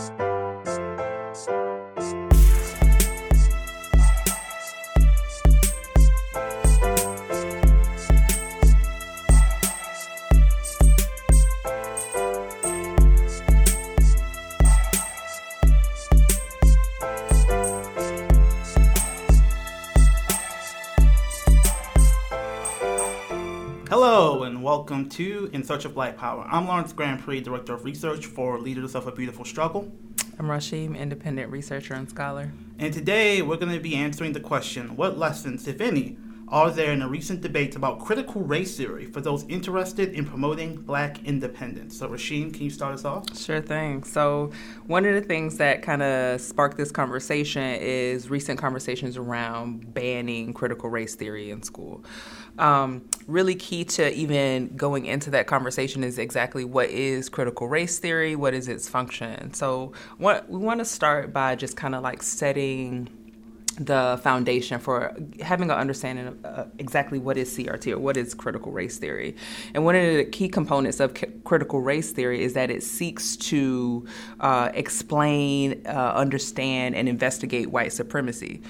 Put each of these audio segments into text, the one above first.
Hello and welcome to In Search of Black Power. I'm Lawrence Grand Prix, Director of Research for Leaders of a Beautiful Struggle. I'm Rashim, independent researcher and scholar. And today we're going to be answering the question, what lessons, if any, are there in the recent debates about critical race theory for those interested in promoting black independence? So Rashim, can you start us off? Sure thing. So one of the things that kind of sparked this conversation is recent conversations around banning critical race theory in school. Really key to even going into that conversation is exactly what is critical race theory, what is its function. So we want to start by just kind of like setting the foundation for having an understanding of exactly what is CRT or what is critical race theory. And one of the key components of critical race theory is that it seeks to explain, understand, and investigate white supremacy.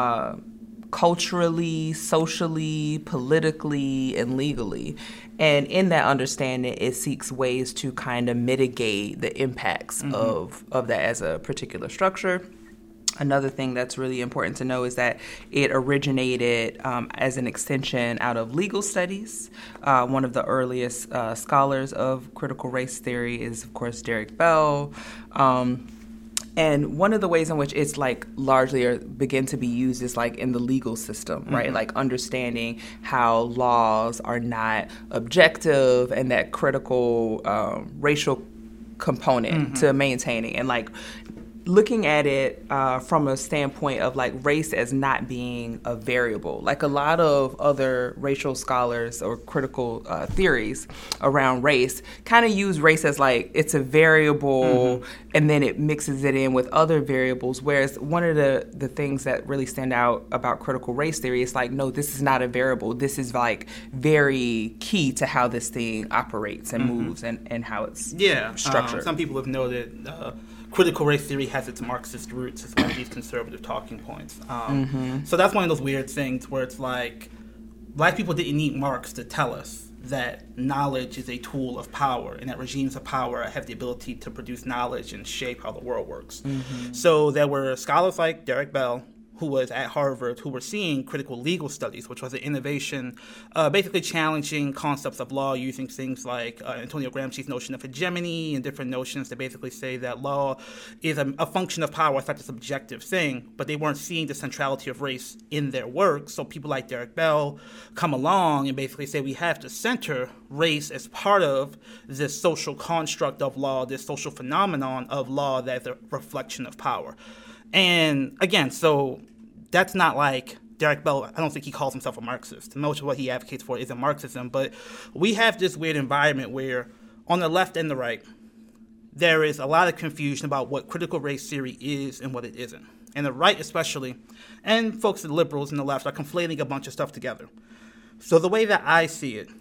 Culturally, socially, politically, and legally. And in that understanding, it seeks ways to kind of mitigate the impacts of that as a particular structure. Another thing that's really important to know is that it originated as an extension out of legal studies. One of the earliest scholars of critical race theory is, of course, Derek Bell. And one of the ways in which it's like largely or begin to be used is like in the legal system, right? Like understanding how laws are not objective and that critical racial component to maintaining and like looking at it from a standpoint of like race as not being a variable. Like a lot of other racial scholars or critical theories around race kind of use race as like it's a variable and then it mixes it in with other variables. Whereas one of the things that really stand out about critical race theory is like, no, this is not a variable. This is like very key to how this thing operates and moves and how it's structured. Some people have noted critical race theory has its Marxist roots as one of these conservative talking points. So that's one of those weird things where it's like black people didn't need Marx to tell us that knowledge is a tool of power and that regimes of power have the ability to produce knowledge and shape how the world works. So there were scholars like Derek Bell, who was at Harvard, who were seeing critical legal studies, which was an innovation, basically challenging concepts of law using things like Antonio Gramsci's notion of hegemony and different notions that basically say that law is a function of power. It's not a subjective thing, but they weren't seeing the centrality of race in their work. So people like Derek Bell come along and basically say we have to center race as part of this social construct of law, this social phenomenon of law that's a reflection of power. And again, so that's not like Derek Bell. I don't think he calls himself a Marxist. Most of what he advocates for isn't Marxism, but we have this weird environment where on the left and the right, there is a lot of confusion about what critical race theory is and what it isn't. And the right especially, and folks, the liberals and the left, are conflating a bunch of stuff together. So the way that I see it,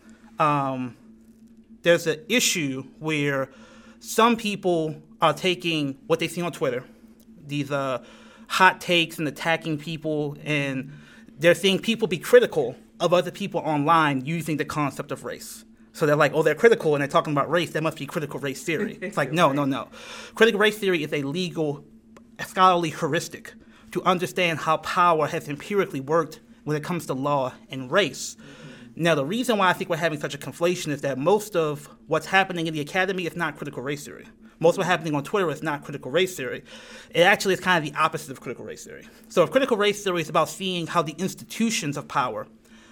there's an issue where some people are taking what they see on Twitter, these hot takes and attacking people, and they're seeing people be critical of other people online using the concept of race. So they're like, oh, they're critical and they're talking about race, that must be critical race theory. It's like, no. Critical race theory is a legal, scholarly heuristic to understand how power has empirically worked when it comes to law and race. Now, the reason why I think we're having such a conflation is that most of what's happening in the academy is not critical race theory. Most of what's happening on Twitter is not critical race theory. It actually is kind of the opposite of critical race theory. So if critical race theory is about seeing how the institutions of power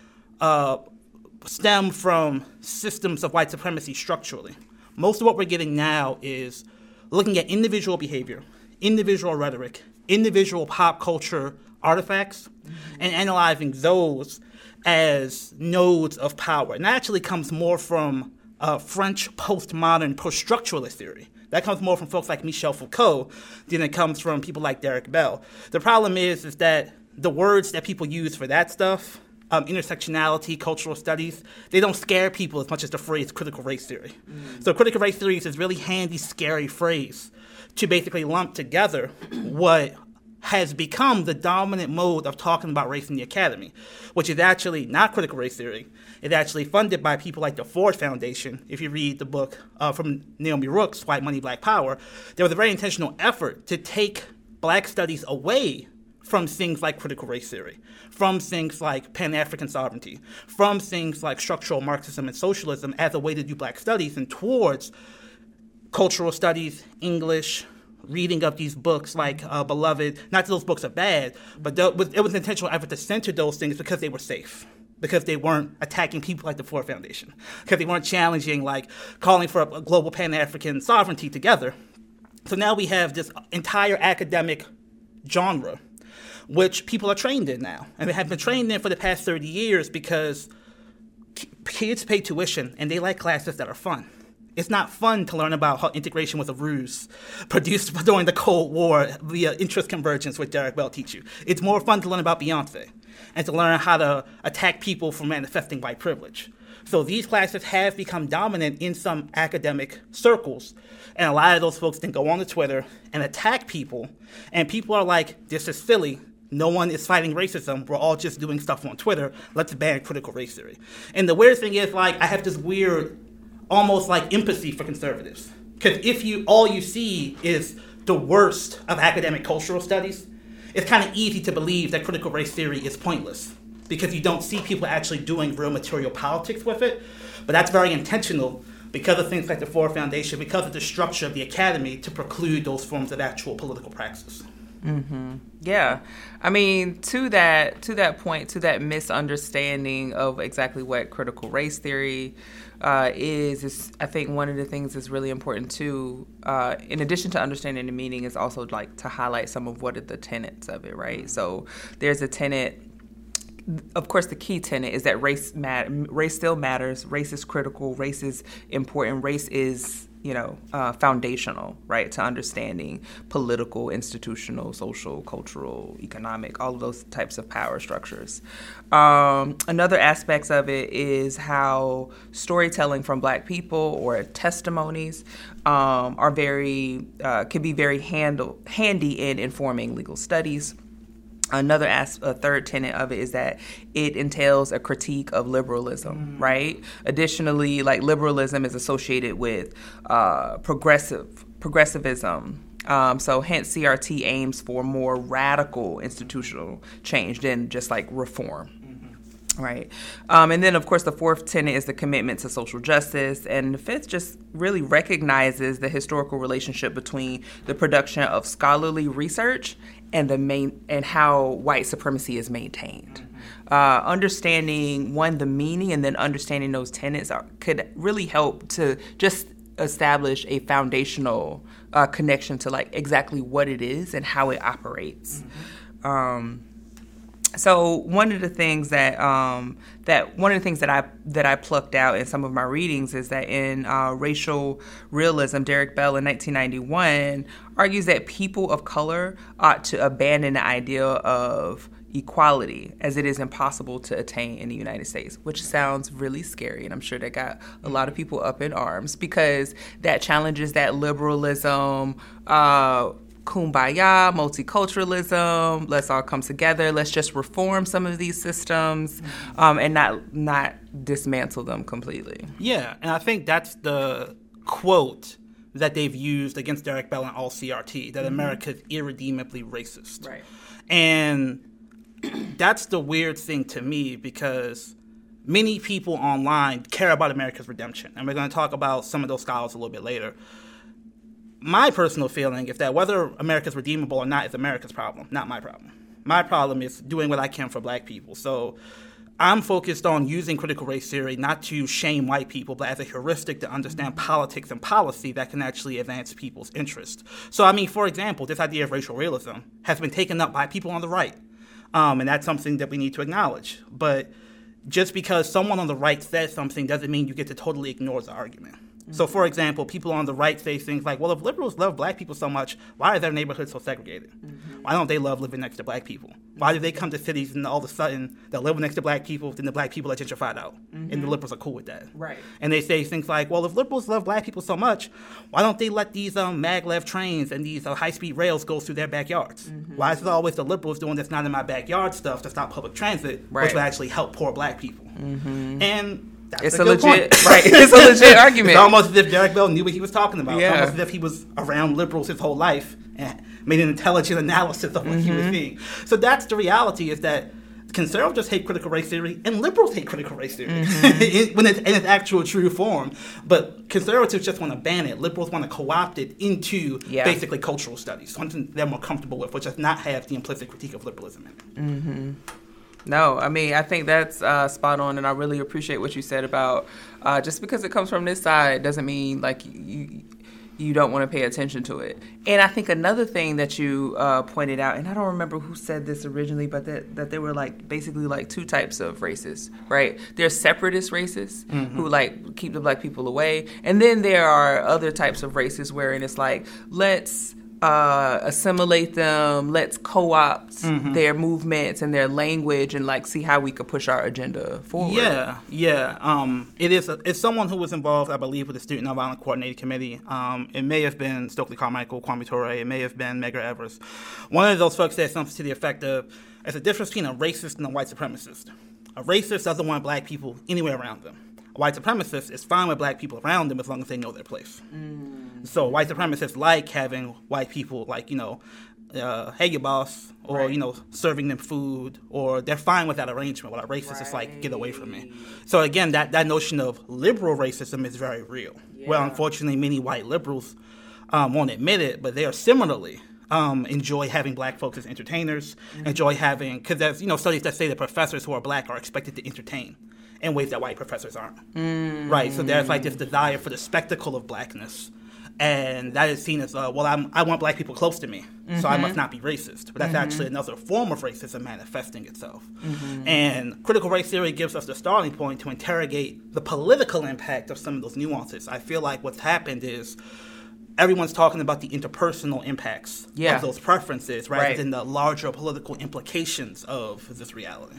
stem from systems of white supremacy structurally, most of what we're getting now is looking at individual behavior, individual rhetoric, individual pop culture artifacts, and analyzing those as nodes of power. And that actually comes more from French postmodern post-structuralist theory. That comes more from folks like Michel Foucault than it comes from people like Derek Bell. The problem is that the words that people use for that stuff, intersectionality, cultural studies, they don't scare people as much as the phrase critical race theory. So critical race theory is this really handy, scary phrase to basically lump together what has become the dominant mode of talking about race in the academy, which is actually not critical race theory. It's actually funded by people like the Ford Foundation. If you read the book from Naomi Rooks, White Money, Black Power, there was a very intentional effort to take black studies away from things like critical race theory, from things like Pan-African sovereignty, from things like structural Marxism and socialism as a way to do black studies, and towards cultural studies, English, reading of these books like Beloved. Not that those books are bad, but it was an intentional effort to center those things because they were safe, because they weren't attacking people like the Ford Foundation, because they weren't challenging, like calling for a global Pan-African sovereignty together. So now we have this entire academic genre, which people are trained in now. And they have been trained in for the past 30 years because kids pay tuition and they like classes that are fun. It's not fun to learn about how integration was a ruse produced during the Cold War via interest convergence, which Derek Bell teach you. It's more fun to learn about Beyonce and to learn how to attack people for manifesting white privilege. So these classes have become dominant in some academic circles. And a lot of those folks then go on to Twitter and attack people. And people are like, this is silly. No one is fighting racism. We're all just doing stuff on Twitter. Let's ban critical race theory. And the weird thing is, like, I have this weird, almost like empathy for conservatives. Because if all you see is the worst of academic cultural studies, it's kind of easy to believe that critical race theory is pointless because you don't see people actually doing real material politics with it. But that's very intentional because of things like the Ford Foundation, because of the structure of the academy to preclude those forms of actual political praxis. Mm-hmm. Yeah. I mean, to that point, to that misunderstanding of exactly what critical race theory is I think one of the things that's really important too, in addition to understanding the meaning, is also like to highlight some of what are the tenets of it, right? So there's a tenet. Of course, the key tenet is that race still matters. Race is critical. Race is important. Race is foundational, right, to understanding political, institutional, social, cultural, economic, all of those types of power structures. Another aspect of it is how storytelling from Black people or testimonies are can be very handy in informing legal studies. A third tenet of it is that it entails a critique of liberalism, right? Additionally, like liberalism is associated with progressivism. So hence CRT aims for more radical institutional change than just like reform. Right. And then, of course, the fourth tenet is the commitment to social justice. And the fifth just really recognizes the historical relationship between the production of scholarly research and how white supremacy is maintained. Understanding, the meaning, and then understanding those tenets could really help to just establish a foundational connection to like exactly what it is and how it operates. So one of the things that I plucked out in some of my readings is that in Racial Realism, Derek Bell in 1991 argues that people of color ought to abandon the idea of equality as it is impossible to attain in the United States, which sounds really scary. And I'm sure that got a lot of people up in arms because that challenges that liberalism, kumbaya, multiculturalism, let's all come together, let's just reform some of these systems and not dismantle them completely. Yeah, and I think that's the quote that they've used against Derek Bell and all CRT, that America is irredeemably racist. Right. And that's the weird thing to me because many people online care about America's redemption. And we're going to talk about some of those scholars a little bit later. My personal feeling is that whether America's redeemable or not is America's problem, not my problem. My problem is doing what I can for Black people. So I'm focused on using critical race theory not to shame white people, but as a heuristic to understand politics and policy that can actually advance people's interests. So, I mean, for example, this idea of racial realism has been taken up by people on the right, and that's something that we need to acknowledge. But just because someone on the right says something doesn't mean you get to totally ignore the argument. So, for example, people on the right say things like, well, if liberals love Black people so much, why are their neighborhoods so segregated? Why don't they love living next to Black people? Why do they come to cities and all of a sudden they'll live next to Black people, then the Black people are gentrified out? and the liberals are cool with that. Right. And they say things like, well, if liberals love black people so much, why don't they let these maglev trains and these high-speed rails go through their backyards? Why is it always the liberals doing this not in my backyard stuff to stop public transit, which would actually help poor black people? And that's a good legit point. right. It's a legit argument. It's almost as if Derek Bell knew what he was talking about. Yeah. It's almost as if he was around liberals his whole life and made an intelligent analysis of what he was seeing. So that's the reality, is that conservatives hate critical race theory and liberals hate critical race theory when it's in its actual true form. But conservatives just want to ban it. Liberals want to co-opt it into basically cultural studies, something they're more comfortable with, which does not have the implicit critique of liberalism in it. No, I mean, I think that's spot on, and I really appreciate what you said about just because it comes from this side doesn't mean like you don't want to pay attention to it. And I think another thing that you pointed out, and I don't remember who said this originally, but that there were like basically like two types of racists, right? There's separatist racists who like keep the black people away, and then there are other types of racists wherein it's like, let's assimilate them, let's co-opt their movements and their language and like see how we could push our agenda forward. It's someone who was involved, I believe, with the Student Nonviolent Coordinating Committee. It may have been Stokely Carmichael, Kwame Ture, it may have been Medgar Evers. One of those folks said something to the effect of, there's a difference between a racist and a white supremacist. A racist doesn't want black people anywhere around them. A white supremacist is fine with black people around them as long as they know their place. So white supremacists like having white people, like, hey, you boss, or, serving them food, or they're fine with that arrangement. While a racist is like, get away from me. So again, that notion of liberal racism is very real. Yeah. Well, unfortunately, many white liberals won't admit it, but they are similarly enjoy having black folks as entertainers, enjoy having, because there's, studies that say that professors who are black are expected to entertain in ways that white professors aren't. Right? So there's like this desire for the spectacle of blackness. And that is seen as, I want black people close to me, so I must not be racist. But that's actually another form of racism manifesting itself. And critical race theory gives us the starting point to interrogate the political impact of some of those nuances. I feel like what's happened is everyone's talking about the interpersonal impacts of those preferences rather than the larger political implications of this reality.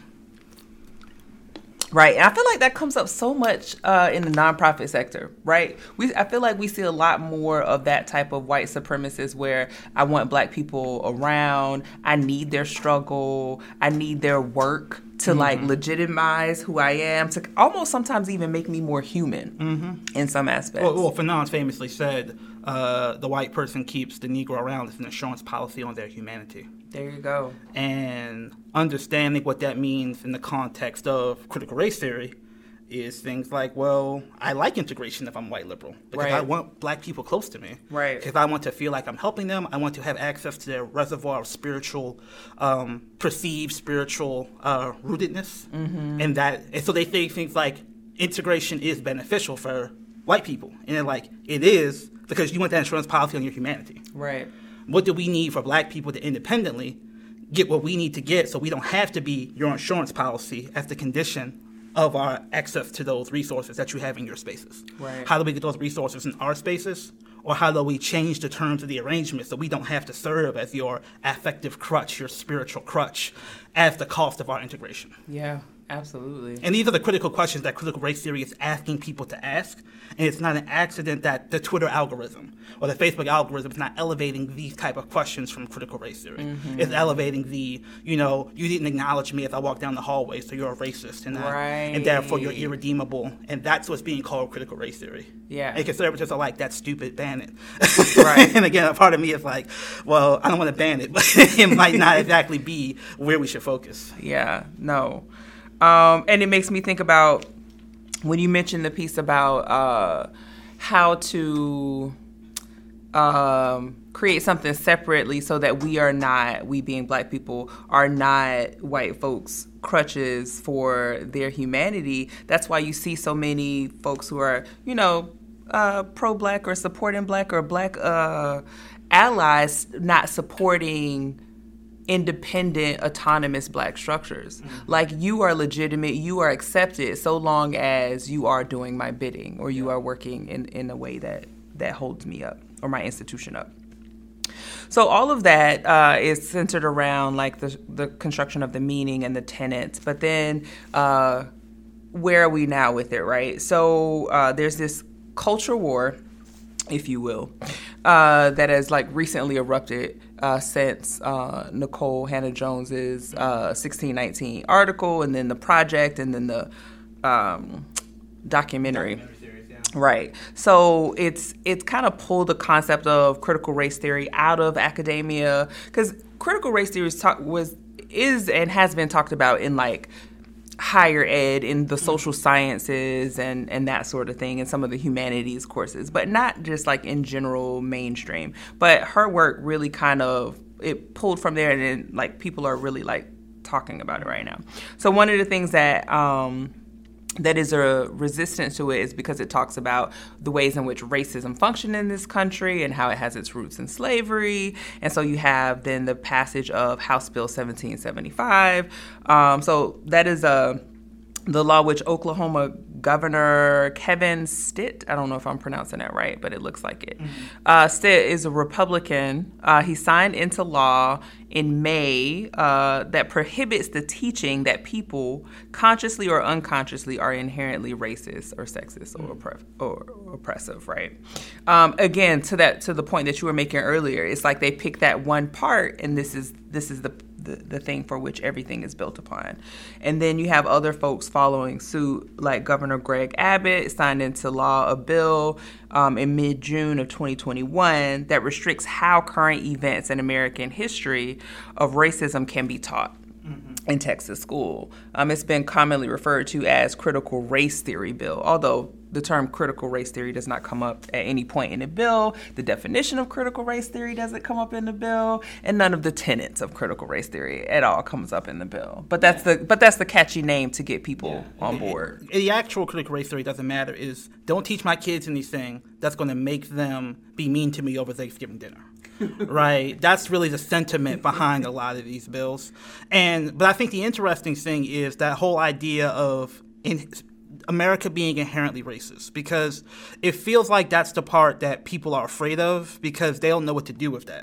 Right. And I feel like that comes up so much in the nonprofit sector, right? I feel like we see a lot more of that type of white supremacist where I want black people around. I need their struggle. I need their work to like legitimize who I am, to almost sometimes even make me more human in some aspects. Well, Fanon famously said, the white person keeps the Negro around as an insurance policy on their humanity. There you go. And understanding what that means in the context of critical race theory is things like, well, I like integration if I'm white liberal because I want black people close to me. Right. Because I want to feel like I'm helping them. I want to have access to their reservoir of spiritual, perceived spiritual rootedness. And so they say things like integration is beneficial for white people. And they're like, it is because you want that insurance policy on your humanity. Right. What do we need for black people to independently get what we need to get so we don't have to be your insurance policy as the condition of our access to those resources that you have in your spaces? Right. How do we get those resources in our spaces? Or how do we change the terms of the arrangement so we don't have to serve as your affective crutch, your spiritual crutch, as the cost of our integration? Yeah. Absolutely. And these are the critical questions that critical race theory is asking people to ask. And it's not an accident that the Twitter algorithm or the Facebook algorithm is not elevating these type of questions from critical race theory. It's elevating the, you didn't acknowledge me as I walked down the hallway, so you're a racist. And therefore you're irredeemable. And that's what's being called critical race theory. Yeah. And conservatives are like, that's stupid, ban it. Right. And again, a part of me is like, well, I don't want to ban it, but it might not exactly be where we should focus. Yeah, no. And it makes me think about when you mentioned the piece about how to create something separately so that we being black people, are not white folks' crutches for their humanity. That's why you see so many folks who are, pro-black or supporting black or black allies not supporting independent, autonomous black structures. Like, you are legitimate, you are accepted so long as you are doing my bidding or you are working in a way that holds me up or my institution up. So all of that is centered around like the construction of the meaning and the tenets. But then where are we now with it, right? So there's this culture war, if you will, that has like recently erupted since Nicole Hannah-Jones's 1619 article, and then the project, and then the documentary series, yeah. Right. So it's kind of pulled the concept of critical race theory out of academia, because critical race theory is and has been talked about in like higher ed, in the social sciences and that sort of thing, and some of the humanities courses, but not just like in general mainstream. But her work really kind of, it pulled from there, and then like people are really like talking about it right now. So one of the things that that is a resistance to it is because it talks about the ways in which racism functioned in this country and how it has its roots in slavery. And so you have then the passage of House Bill 1775. So that is the law which Oklahoma Governor Kevin Stitt, I don't know if I'm pronouncing that right, but it looks like it. Stitt is a Republican. He signed into law in May that prohibits the teaching that people, consciously or unconsciously, are inherently racist or sexist or oppressive, right? Again, to the point that you were making earlier, it's like they pick that one part, and this is the thing for which everything is built upon. And then you have other folks following suit, like Governor Greg Abbott signed into law a bill in mid-June of 2021 that restricts how current events in American history of racism can be taught in Texas school. It's been commonly referred to as critical race theory bill, although the term critical race theory does not come up at any point in the bill. The definition of critical race theory doesn't come up in the bill, and none of the tenets of critical race theory at all comes up in the bill. But that's the catchy name to get people on board. The actual critical race theory doesn't matter. Is don't teach my kids anything that's going to make them be mean to me over Thanksgiving dinner. Right? That's really the sentiment behind a lot of these bills. But I think the interesting thing is that whole idea of America being inherently racist, because it feels like that's the part that people are afraid of because they don't know what to do with that.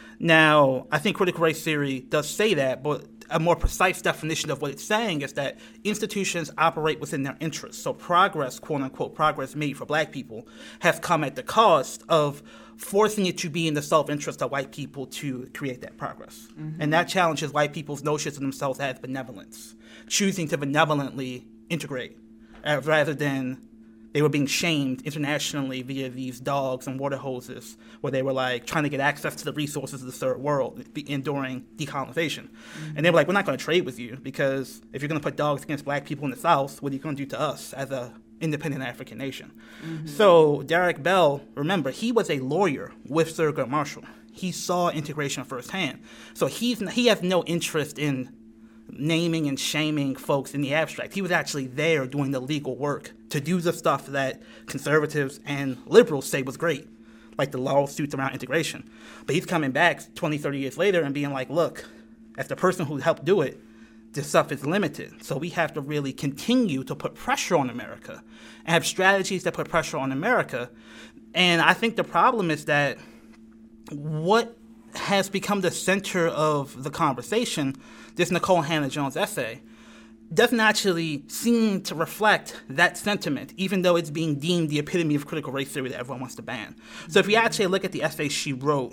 Now, I think critical race theory does say that, but a more precise definition of what it's saying is that institutions operate within their interests. So progress, quote-unquote, progress made for black people has come at the cost of forcing it to be in the self-interest of white people to create that progress. Mm-hmm. And that challenges white people's notions of themselves as benevolence, choosing to benevolently integrate, rather than they were being shamed internationally via these dogs and water hoses, where they were like trying to get access to the resources of the third world during decolonization. Mm-hmm. And they were like, we're not going to trade with you, because if you're going to put dogs against black people in the South, what are you going to do to us as a independent African nation? Mm-hmm. So Derek Bell, remember, he was a lawyer with Thurgood Marshall. He saw integration firsthand. So he has no interest in naming and shaming folks in the abstract. He was actually there doing the legal work to do the stuff that conservatives and liberals say was great, like the lawsuits around integration. But he's coming back 20, 30 years later and being like, look, as the person who helped do it, this stuff is limited. So we have to really continue to put pressure on America and have strategies that put pressure on America. And I think the problem is that what has become the center of the conversation, this Nicole Hannah-Jones essay, doesn't actually seem to reflect that sentiment, even though it's being deemed the epitome of critical race theory that everyone wants to ban. So if you actually look at the essay she wrote,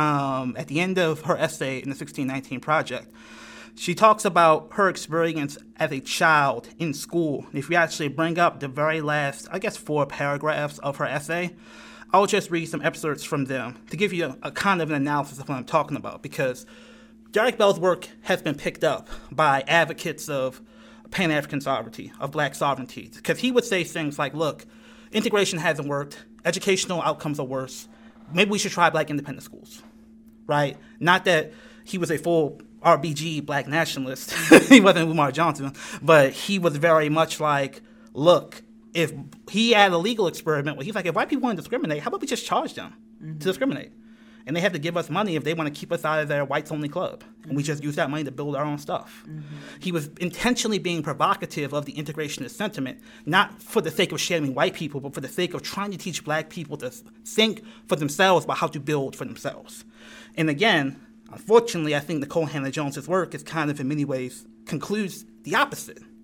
at the end of her essay in the 1619 Project, she talks about her experience as a child in school. If you actually bring up the very last, 4 paragraphs of her essay, I'll just read some excerpts from them to give you a kind of an analysis of what I'm talking about, because Derek Bell's work has been picked up by advocates of Pan-African sovereignty, of black sovereignty, because he would say things like, look, integration hasn't worked, educational outcomes are worse, maybe we should try black independent schools, right? Not that he was a full RBG black nationalist, he wasn't Umar Johnson, but he was very much like, look, if he had a legal experiment where he's like, if white people want to discriminate, how about we just charge them to discriminate? And they have to give us money if they want to keep us out of their whites-only club. And we just use that money to build our own stuff. Mm-hmm. He was intentionally being provocative of the integrationist sentiment, not for the sake of shaming white people, but for the sake of trying to teach black people to think for themselves about how to build for themselves. And again, unfortunately, I think Nicole Hannah-Jones's work is kind of in many ways concludes the opposite.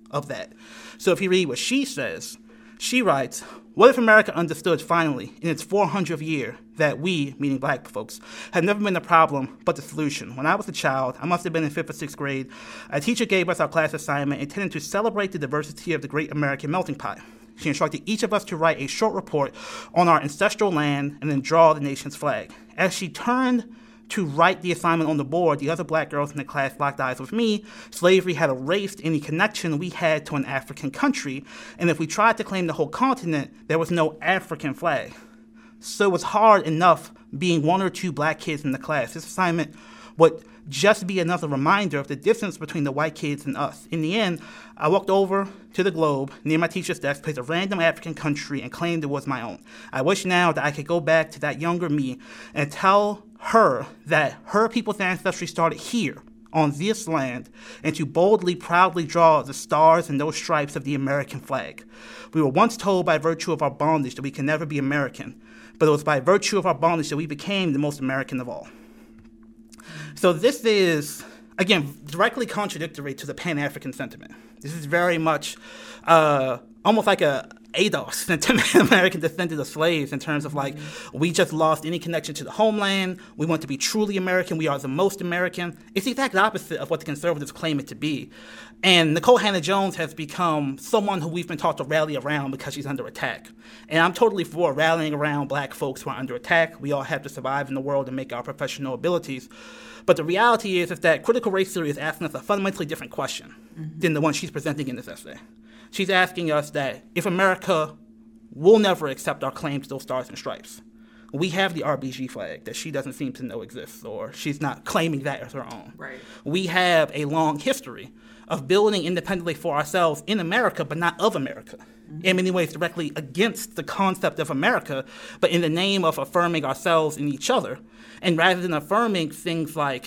of that. So if you read what she says, she writes, what if America understood finally in its 400th year that we, meaning black folks, had never been the problem but the solution? When I was a child, I must have been in 5th or 6th grade, a teacher gave us our class assignment intended to celebrate the diversity of the great American melting pot. She instructed each of us to write a short report on our ancestral land and then draw the nation's flag. As she turned to write the assignment on the board, the other black girls in the class locked eyes with me. Slavery had erased any connection we had to an African country, and if we tried to claim the whole continent, there was no African flag. So it was hard enough being one or two black kids in the class. This assignment would just be another reminder of the distance between the white kids and us. In the end, I walked over to the globe near my teacher's desk, picked a random African country, and claimed it was my own. I wish now that I could go back to that younger me and tell her that her people's ancestry started here on this land, and to boldly, proudly draw the stars and those stripes of the American flag. We were once told by virtue of our bondage that we can never be American, but it was by virtue of our bondage that we became the most American of all. So this is, again, directly contradictory to the Pan-African sentiment. This is very much almost like a ADOS sentiment, American descendant of slaves, in terms of like, we just lost any connection to the homeland. We want to be truly American. We are the most American. It's the exact opposite of what the conservatives claim it to be. And Nicole Hannah-Jones has become someone who we've been taught to rally around because she's under attack. And I'm totally for rallying around black folks who are under attack. We all have to survive in the world and make our professional abilities. But the reality is that critical race theory is asking us a fundamentally different question than the one she's presenting in this essay. She's asking us that if America will never accept our claim to those stars and stripes, we have the RBG flag that she doesn't seem to know exists, or she's not claiming that as her own. Right. We have a long history of building independently for ourselves in America, but not of America. In many ways directly against the concept of America, but in the name of affirming ourselves and each other. And rather than affirming things like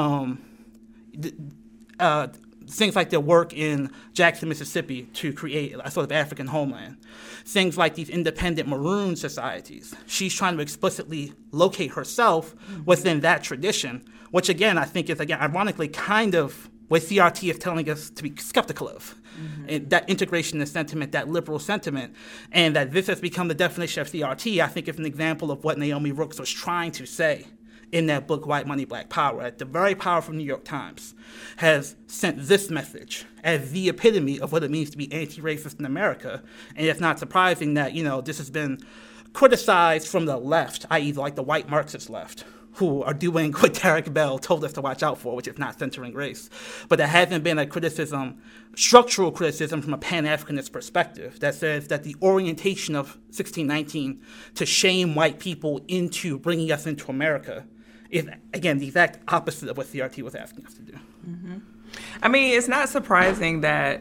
their work in Jackson, Mississippi to create a sort of African homeland, things like these independent maroon societies, she's trying to explicitly locate herself within that tradition, which again, I think is, again, ironically kind of what CRT is telling us to be skeptical of. And that integrationist sentiment, that liberal sentiment, and that this has become the definition of CRT, I think is an example of what Naomi Rooks was trying to say in that book, White Money, Black Power. The very powerful New York Times has sent this message as the epitome of what it means to be anti-racist in America. And it's not surprising that, this has been criticized from the left, i.e. like the white Marxist left, who are doing what Derek Bell told us to watch out for, which is not centering race. But there hasn't been a criticism, structural criticism from a Pan-Africanist perspective that says that the orientation of 1619 to shame white people into bringing us into America is, again, the exact opposite of what CRT was asking us to do. I mean, it's not surprising that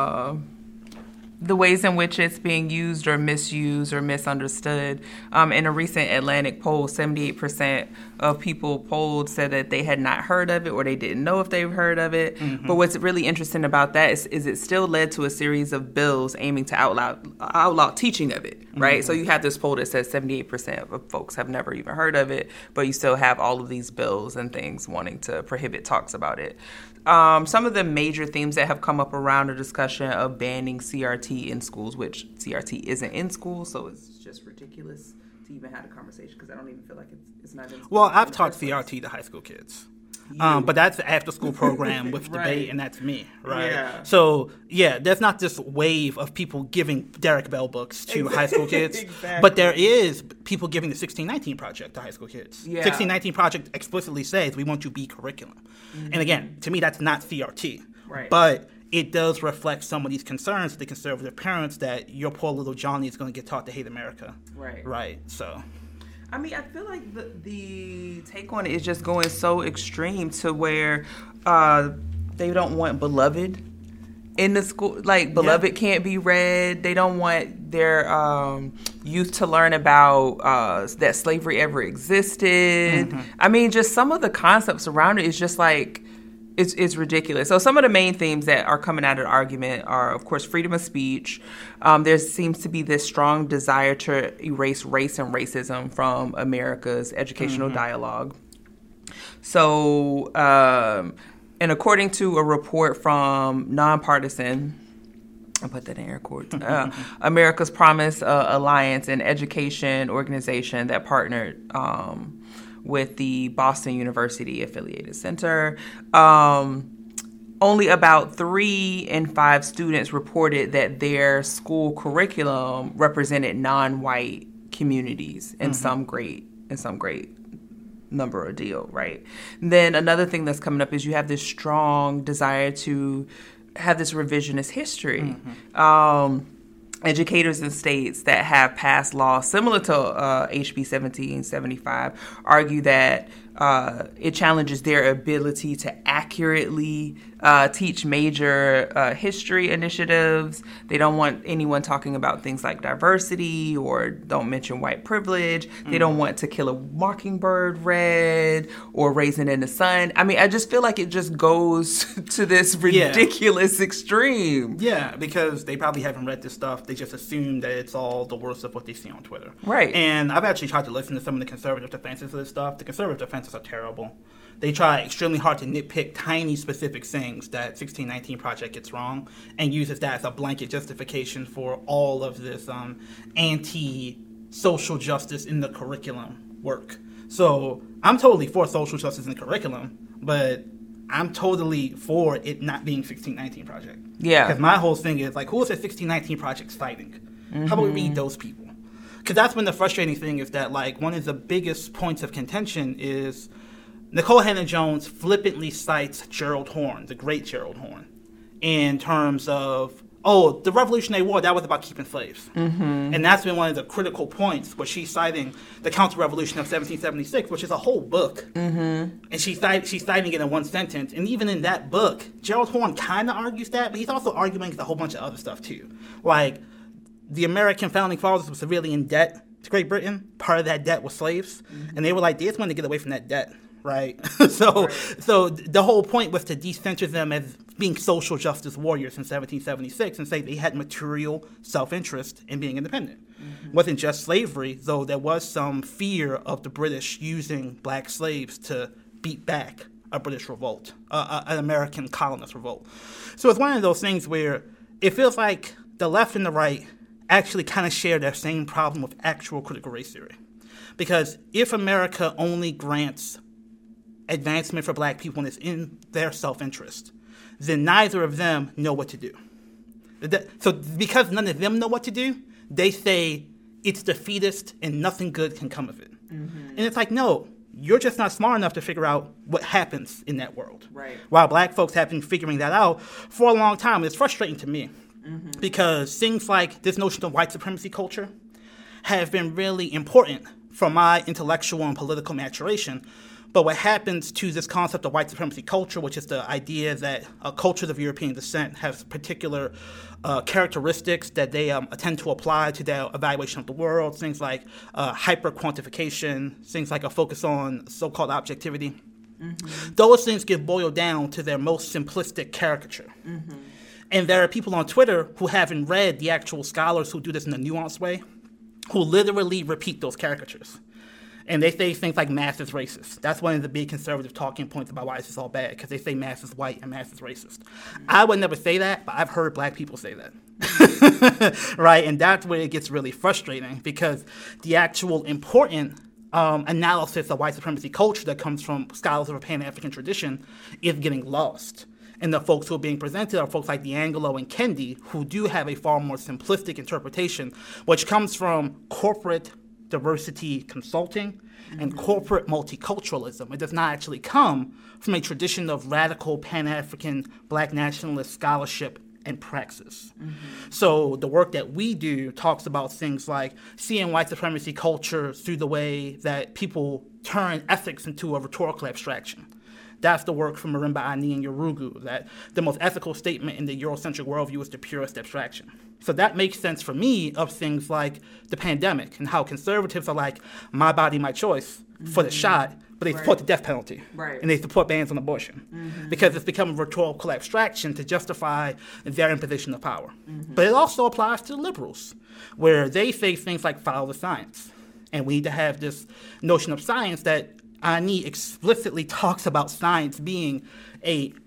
the ways in which it's being used or misused or misunderstood. In a recent Atlantic poll, 78% of people polled said that they had not heard of it or they didn't know if they've heard of it. But what's really interesting about that is it still led to a series of bills aiming to outlaw teaching of it, right? So you have this poll that says 78% of folks have never even heard of it, but you still have all of these bills and things wanting to prohibit talks about it. Some of the major themes that have come up around the discussion of banning CRT in schools, which CRT isn't in schools, so it's just ridiculous to even have a conversation because I don't even feel like it's not in schools. Well, I've taught CRT to high school kids. But that's the after-school program with debate, and that's me, right? Yeah. So, there's not this wave of people giving Derek Bell books to high school kids, but there is people giving the 1619 Project to high school kids. Yeah. 1619 Project explicitly says, we want you to be curriculum. And again, to me, that's not CRT. Right. But it does reflect some of these concerns of the conservative parents that your poor little Johnny is going to get taught to hate America. Right. Right, so... I mean, I feel like the take on it is just going so extreme to where they don't want Beloved in the school. Like, Beloved can't be read. They don't want their youth to learn about that slavery ever existed. I mean, just some of the concepts around it is just like, it's ridiculous. So some of the main themes that are coming out of the argument are, of course, freedom of speech. There seems to be this strong desire to erase race and racism from America's educational dialogue. So, and according to a report from Nonpartisan, I put that in air quotes. America's Promise Alliance, an education organization that partnered with the Boston University Affiliated Center. Only about 3 in 5 students reported that their school curriculum represented non-white communities in some great number or deal, right? And then another thing that's coming up is you have this strong desire to have this revisionist history. Educators in states that have passed laws similar to HB 1775 argue that it challenges their ability to accurately teach major history initiatives. They don't want anyone talking about things like diversity or don't mention white privilege. They don't want To Kill a Mockingbird read or Raisin in the Sun. I mean, I just feel like it just goes to this ridiculous extreme. Yeah, because they probably haven't read this stuff. They just assume that it's all the worst of what they see on Twitter. Right. And I've actually tried to listen to some of the conservative defenses of this stuff. The conservative defenses are terrible. They try extremely hard to nitpick tiny specific things that 1619 Project gets wrong and uses that as a blanket justification for all of this anti-social justice in the curriculum work. So I'm totally for social justice in the curriculum, but I'm totally for it not being 1619 Project. Yeah. Because my whole thing is, like, who is the 1619 Project citing? How about we read those people? Because that's been the frustrating thing is that, like, one of the biggest points of contention is Nikole Hannah-Jones flippantly cites Gerald Horne, the great Gerald Horne, in terms of, the Revolutionary War, that was about keeping slaves. And that's been one of the critical points where she's citing the Counter-Revolution of 1776, which is a whole book. And she's citing it in one sentence. And even in that book, Gerald Horne kind of argues that, but he's also arguing a whole bunch of other stuff, too. Like, the American founding fathers were severely in debt to Great Britain. Part of that debt was slaves. And they were like, they just wanted to get away from that debt. Right. So the whole point was to decenter them as being social justice warriors in 1776 and say they had material self-interest in being independent. It wasn't just slavery, though there was some fear of the British using black slaves to beat back a British revolt, an American colonist revolt. So it's one of those things where it feels like the left and the right actually kind of share that same problem with actual critical race theory. Because if America only grants advancement for black people when it's in their self-interest, then neither of them know what to do. So because none of them know what to do, they say it's defeatist and nothing good can come of it. And it's like, no, you're just not smart enough to figure out what happens in that world. Right. While black folks have been figuring that out for a long time. It's frustrating to me because things like this notion of white supremacy culture have been really important for my intellectual and political maturation. But what happens to this concept of white supremacy culture, which is the idea that cultures of European descent have particular characteristics that they tend to apply to their evaluation of the world, things like hyper-quantification, things like a focus on so-called objectivity. Those things get boiled down to their most simplistic caricature. And there are people on Twitter who haven't read the actual scholars who do this in a nuanced way, who literally repeat those caricatures. And they say things like mass is racist. That's one of the big conservative talking points about why this is all bad, because they say mass is white and mass is racist. I would never say that, but I've heard black people say that. Right? And that's where it gets really frustrating, because the actual important analysis of white supremacy culture that comes from scholars of a Pan-African tradition is getting lost. And the folks who are being presented are folks like D'Angelo and Kendi, who do have a far more simplistic interpretation, which comes from corporate diversity consulting and corporate multiculturalism. It does not actually come from a tradition of radical Pan-African black nationalist scholarship and praxis. So the work that we do talks about things like seeing white supremacy culture through the way that people turn ethics into a rhetorical abstraction. That's the work from Marimba Ani and Yorugu, that the most ethical statement in the Eurocentric worldview is the purest abstraction. So that makes sense for me of things like the pandemic and how conservatives are like, my body, my choice for the shot, but they support the death penalty. And they support bans on abortion because it's become a rhetorical abstraction to justify their imposition of power. But it also applies to the liberals, where they say things like follow the science. And we need to have this notion of science that Ani explicitly talks about science being a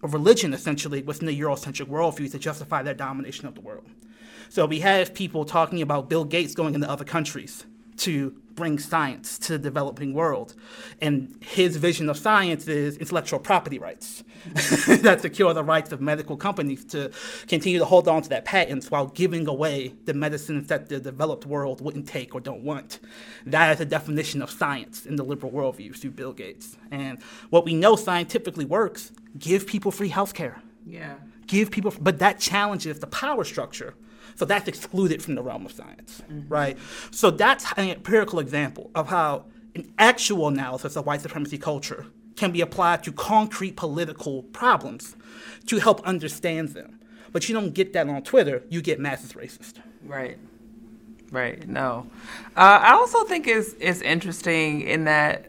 religion, essentially, within the Eurocentric worldview to justify their domination of the world. So we have people talking about Bill Gates going into other countries to bring science to the developing world. And his vision of science is intellectual property rights that secure the rights of medical companies to continue to hold on to that patents while giving away the medicines that the developed world wouldn't take or don't want. That is a definition of science in the liberal worldview through Bill Gates. And what we know scientifically works, give people free healthcare. Yeah. But that challenges the power structure. So that's excluded from the realm of science, right? So that's an empirical example of how an actual analysis of white supremacy culture can be applied to concrete political problems to help understand them. But you don't get that on Twitter. You get masses racist. Right. No. I also think it's interesting in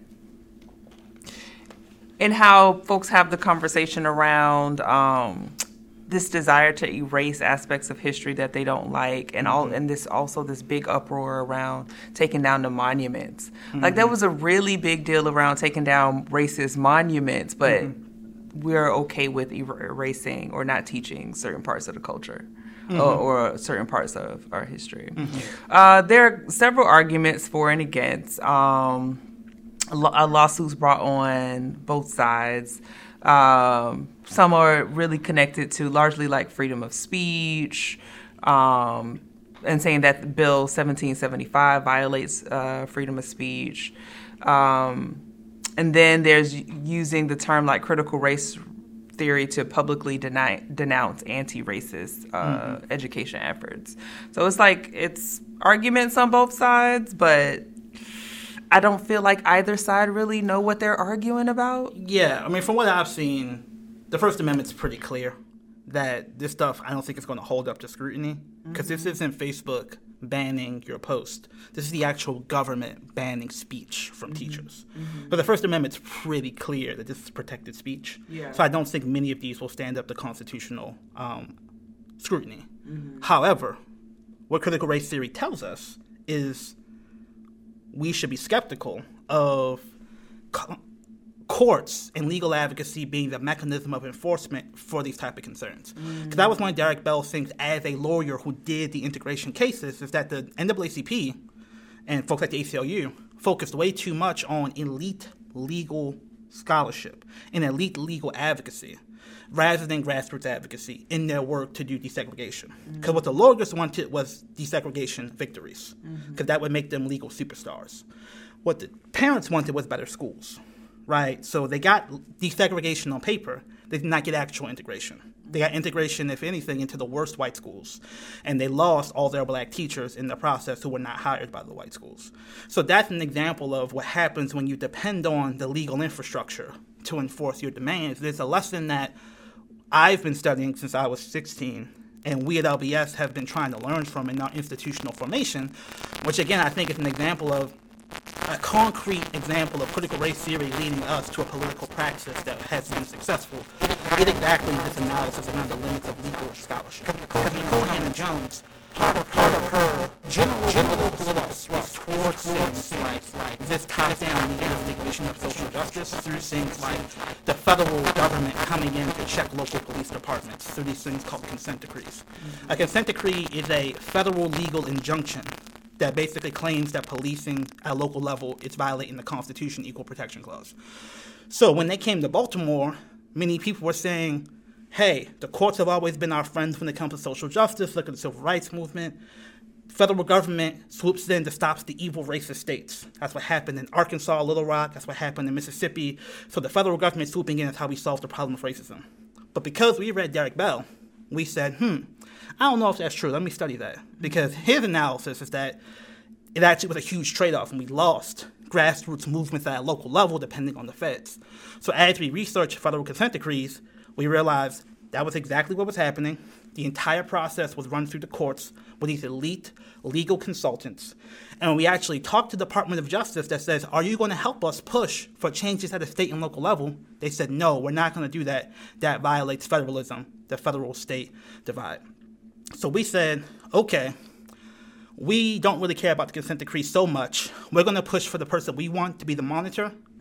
how folks have the conversation around this desire to erase aspects of history that they don't like, and this big uproar around taking down the monuments. Like, there was a really big deal around taking down racist monuments, but we're okay with erasing or not teaching certain parts of the culture or certain parts of our history. There are several arguments for and against. Lawsuits brought on both sides. Some are really connected to largely like freedom of speech, and saying that Bill 1775 violates freedom of speech. And then there's using the term like critical race theory to publicly denounce anti-racist education efforts. So it's arguments on both sides, but I don't feel like either side really know what they're arguing about. Yeah, I mean, from what I've seen, the First Amendment's pretty clear that this stuff, I don't think it's going to hold up to scrutiny, because this isn't Facebook banning your post. This is the actual government banning speech from teachers. But the First Amendment's pretty clear that this is protected speech. Yeah. So I don't think many of these will stand up to constitutional scrutiny. However, what critical race theory tells us is we should be skeptical of courts and legal advocacy being the mechanism of enforcement for these type of concerns. Because that was one of Derek Bell's things as a lawyer who did the integration cases, is that the NAACP and folks like the ACLU focused way too much on elite legal scholarship and elite legal advocacy rather than grassroots advocacy in their work to do desegregation. Because what the lawyers wanted was desegregation victories, because that would make them legal superstars. What the parents wanted was better schools, right? So they got desegregation on paper. They did not get actual integration. They got integration, if anything, into the worst white schools. And they lost all their black teachers in the process who were not hired by the white schools. So that's an example of what happens when you depend on the legal infrastructure to enforce your demands. There's a lesson that I've been studying since I was 16, and we at LBS have been trying to learn from in our institutional formation, which again I think is an example of a concrete example of critical race theory leading us to a political praxis that has been successful. It exactly this analysis around the limits of legal scholarship. Because Nicole Hannah-Jones, part of her general thrust was towards things like this top-down legalistic vision of social justice through things like the federal government coming in to check local police departments through these things called consent decrees. A consent decree is a federal legal injunction that basically claims that policing at a local level is violating the Constitution Equal Protection Clause. So when they came to Baltimore, many people were saying, hey, the courts have always been our friends when it comes to social justice. Look at the civil rights movement. Federal government swoops in to stop the evil racist states. That's what happened in Arkansas, Little Rock. That's what happened in Mississippi. So the federal government swooping in is how we solve the problem of racism. But because we read Derek Bell, we said, I don't know if that's true. Let me study that. Because his analysis is that it actually was a huge trade-off, and we lost grassroots movements at a local level depending on the feds. So as we researched federal consent decrees, we realized that was exactly what was happening. The entire process was run through the courts with these elite legal consultants. And when we actually talked to the Department of Justice that says, are you going to help us push for changes at a state and local level? They said, no, we're not going to do that. That violates federalism, the federal-state divide. So we said, okay, we don't really care about the consent decree so much. We're going to push for the person we want to be the monitor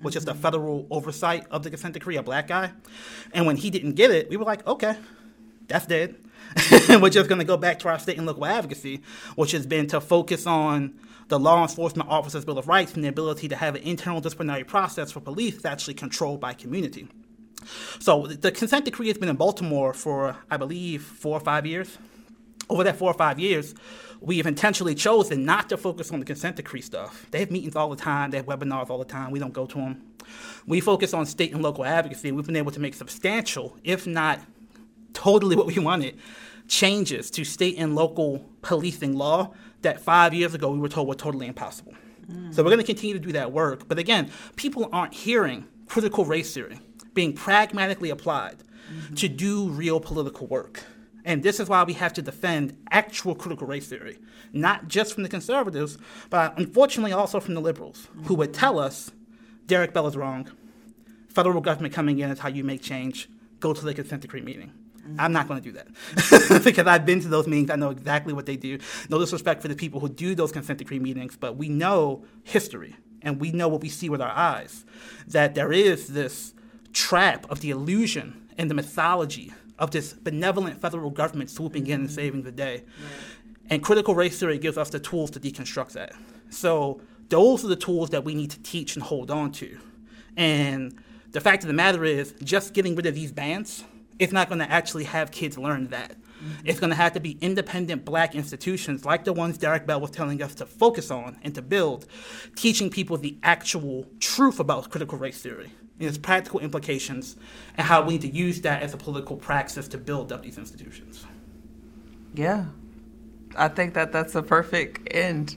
which is the federal oversight of the consent decree, a black guy. And when he didn't get it, we were like, okay, that's dead. And we're just going to go back to our state and local advocacy, which has been to focus on the law enforcement officers' Bill of Rights and the ability to have an internal disciplinary process for police that's actually controlled by community. So the consent decree has been in Baltimore for, I believe, 4 or 5 years. Over that 4 or 5 years, we have intentionally chosen not to focus on the consent decree stuff. They have meetings all the time. They have webinars all the time. We don't go to them. We focus on state and local advocacy. We've been able to make substantial, if not totally what we wanted, changes to state and local policing law that 5 years ago we were told were totally impossible. So we're going to continue to do that work. But again, people aren't hearing critical race theory being pragmatically applied to do real political work. And this is why we have to defend actual critical race theory, not just from the conservatives, but unfortunately also from the liberals, who would tell us, Derek Bell is wrong. Federal government coming in is how you make change. Go to the consent decree meeting. I'm not going to do that because I've been to those meetings. I know exactly what they do. No disrespect for the people who do those consent decree meetings, but we know history and we know what we see with our eyes, that there is this trap of the illusion and the mythology of this benevolent federal government swooping in and saving the day. And critical race theory gives us the tools to deconstruct that. So those are the tools that we need to teach and hold on to. And the fact of the matter is, just getting rid of these bans, it's not going to actually have kids learn that. It's going to have to be independent black institutions like the ones Derek Bell was telling us to focus on and to build, teaching people the actual truth about critical race theory and its practical implications and how we need to use that as a political praxis to build up these institutions. Yeah. I think that's a perfect end.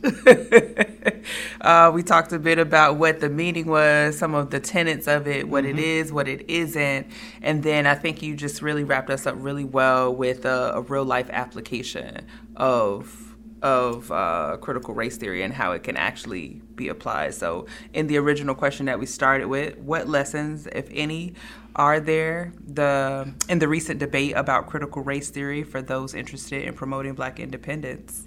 We talked a bit about what the meeting was, some of the tenets of it, what it is, what it isn't. And then I think you just really wrapped us up really well with a real life application of critical race theory and how it can actually be applied. So in the original question that we started with, what lessons, if any, are there in the recent debate about critical race theory for those interested in promoting Black independence?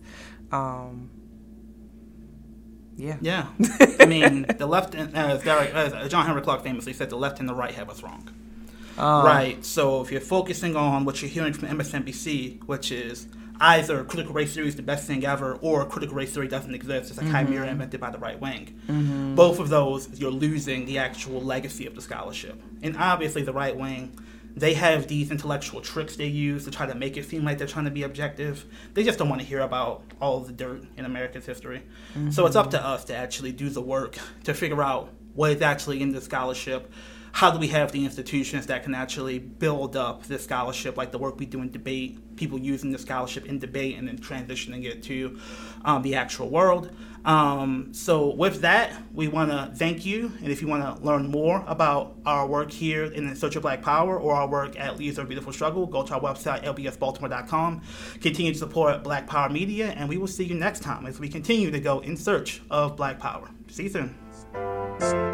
Yeah. I mean, the left, as John Henrik Clarke famously said, the left and the right have us wrong. Right. So if you're focusing on what you're hearing from MSNBC, which is either critical race theory is the best thing ever or critical race theory doesn't exist, it's a chimera invented by the right wing. Both of those, you're losing the actual legacy of the scholarship. And obviously the right wing, they have these intellectual tricks they use to try to make it seem like they're trying to be objective. They just don't want to hear about all of the dirt in America's history. So it's up to us to actually do the work to figure out what is actually in the scholarship. How do we have the institutions that can actually build up this scholarship, like the work we do in debate, people using the scholarship in debate and then transitioning it to the actual world. So with that, we want to thank you. And if you want to learn more about our work here in Search of Black Power or our work at Leaders of a Beautiful Struggle, go to our website, lbsbaltimore.com. Continue to support Black Power Media, and we will see you next time as we continue to go in search of Black Power. See you soon.